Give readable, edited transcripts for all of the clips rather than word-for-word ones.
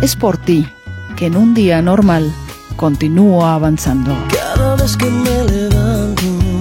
Es por ti que en un día normal continúo avanzando. Cada vez que me levanto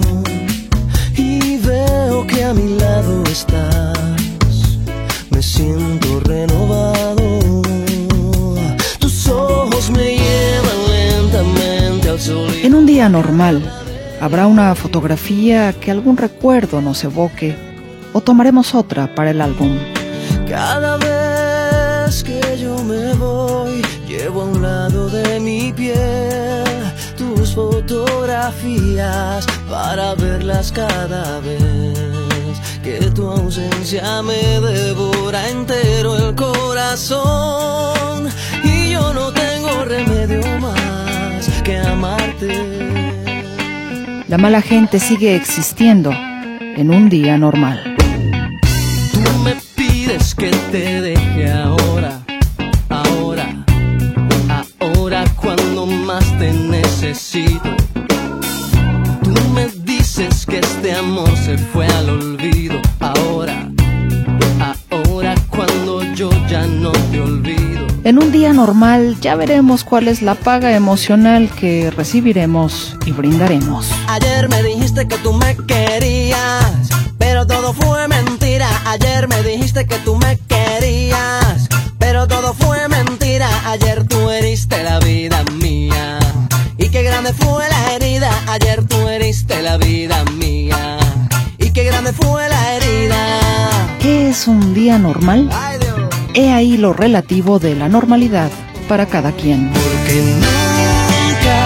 y veo que a mi lado estás, me siento renovado. Tus ojos me llevan lentamente al sol. En un día normal habrá una fotografía que algún recuerdo nos evoque o tomaremos otra para el álbum. Cada vez que yo me voy, llevo a un lado de mi piel tus fotografías para verlas cada vez que tu ausencia me devora entero el corazón. Y yo no tengo remedio más que amarte. La mala gente sigue existiendo en un día normal. Tú me pides que te deje ahora, ahora, ahora cuando más te necesito. Tú me dices que este amor se fue al olvido, ahora, ahora cuando yo ya no te olvido. En un día normal ya veremos cuál es la paga emocional que recibiremos y brindaremos. Ayer me dijiste que tú me querías, pero todo fue mentira. Ayer me dijiste que tú me querías, pero todo fue mentira. Ayer tú heriste la vida mía, y qué grande fue la herida. Ayer tú heriste la vida mía, y qué grande fue la herida. ¿Qué es un día normal? Ay, Dios. He ahí lo relativo de la normalidad para cada quien. Porque nunca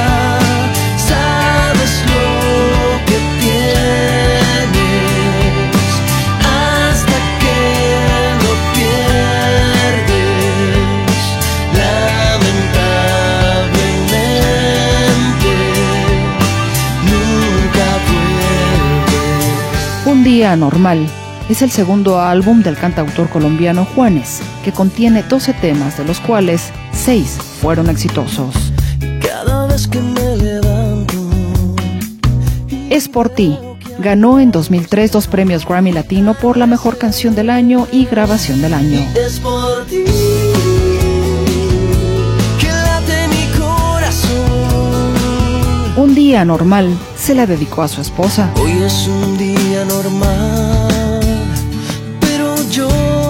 sabes lo que tienes hasta que lo pierdes. Lamentablemente nunca vuelves. Un día normal es el segundo álbum del cantautor colombiano Juanes, que contiene 12 temas, de los cuales 6 fueron exitosos. Cada vez que me levanto. Es por ti ganó en 2003 2 premios Grammy Latino por la mejor canción del año y grabación del año. Es por ti que late mi corazón. Un día normal se la dedicó a su esposa. Hoy es un día normal, pero yo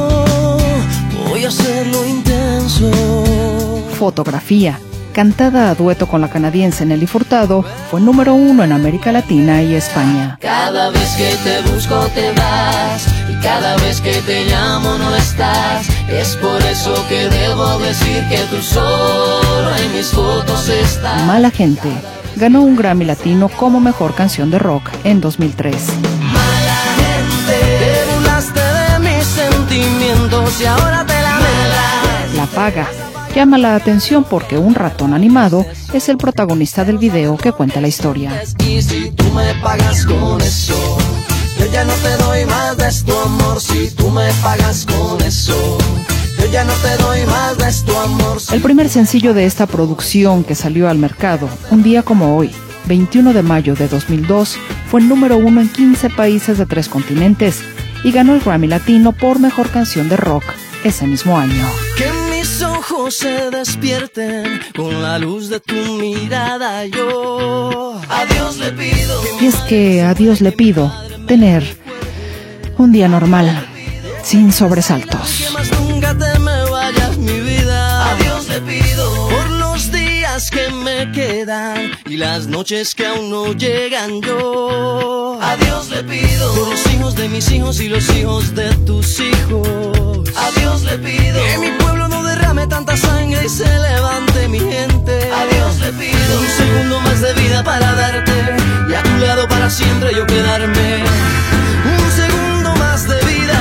voy a hacerlo intenso. Fotografía, cantada a dueto con la canadiense Nelly Furtado, fue número 1 en América Latina y España. Cada vez que te busco te vas, y cada vez que te llamo no estás. Es por eso que debo decir que tú solo en mis fotos estás. Mala gente ganó un Grammy Latino como mejor canción de rock en 2003. Mala gente, te burlaste de mis sentimientos y ahora te lamentas. La paga llama la atención porque un ratón animado es el protagonista del video que cuenta la historia. Y si tú me pagas con eso, yo ya no te doy más de tu amor. Si tú me pagas con eso, yo ya no te doy más de tu amor. El primer sencillo de esta producción que salió al mercado un día como hoy, 21 de mayo de 2002, fue el número 1 en 15 países de 3 continentes y ganó el Grammy Latino por mejor canción de rock ese mismo año. Que mis ojos se despierten con la luz de tu mirada. Yo a Dios le pido. Y es que a Dios le pido tener un día normal, sin sobresaltos. Que más nunca te me vayas, mi vida. A Dios le pido por los días que me quedan y las noches que aún no llegan. Yo a Dios le pido por los hijos de mis hijos y los hijos de tus hijos. A Dios le pido que mi pueblo no derrame tanta sangre y se levante mi gente. A Dios le pido un segundo más de vida para darte y a tu lado para siempre yo quedarme. Un segundo más de vida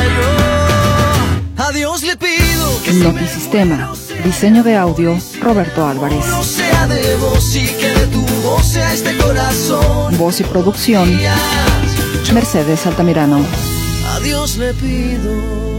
yo. A Dios le pido que Notisistema, diseño de audio, Roberto Álvarez. no sea de vos y que de tu voz sea este corazón. Voz y producción, Mercedes Altamirano. A Dios le pido.